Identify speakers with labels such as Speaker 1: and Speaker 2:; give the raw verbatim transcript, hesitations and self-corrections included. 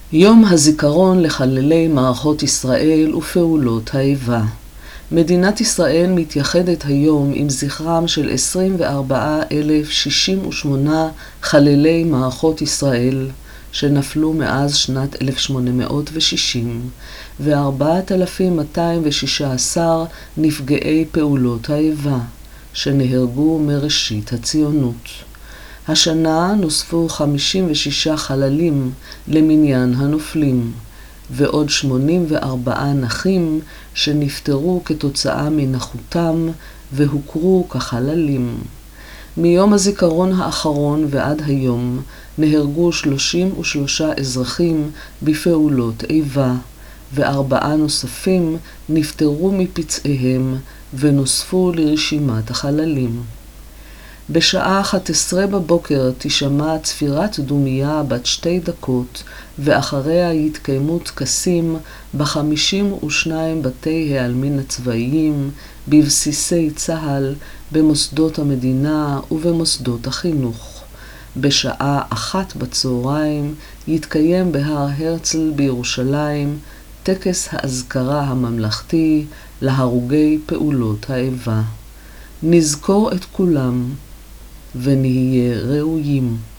Speaker 1: יום הזיכרון לחללי מערכות ישראל ופעולות האיבה. מדינת ישראל מתייחדת היום עם זכרם של עשרים וארבעה אלף שישים ושמונה חללי מערכות ישראל שנפלו מאז שנת אלף שמונה מאות ושישים ו-ארבעת אלפים מאתיים ושישה עשר נפגעי פעולות האיבה שנהרגו מראשית הציונות. השנה נוספו חמישים ושישה חללים למניין הנופלים, ועוד שמונים וארבעה נחים שנפטרו כתוצאה מנכותם והוכרו כחללים. מיום הזיכרון האחרון ועד היום נהרגו שלושים ושלושה אזרחים בפעולות איבה, וארבעה נוספים נפטרו מפצעיהם ונוספו לרשימת החללים. בשעה אחת עשרה בבוקר תשמע צפירת דומיה בת שתי דקות, ואחריה יתקיימו טקסים בחמישים ושניים בתי העלמין הצבאיים, בבסיסי צה"ל, במוסדות המדינה ובמוסדות החינוך. בשעה אחת בצהריים יתקיים בהר הרצל בירושלים טקס האזכרה הממלכתי להרוגי פעולות האיבה. נזכור את כולם ונהיה ראויים.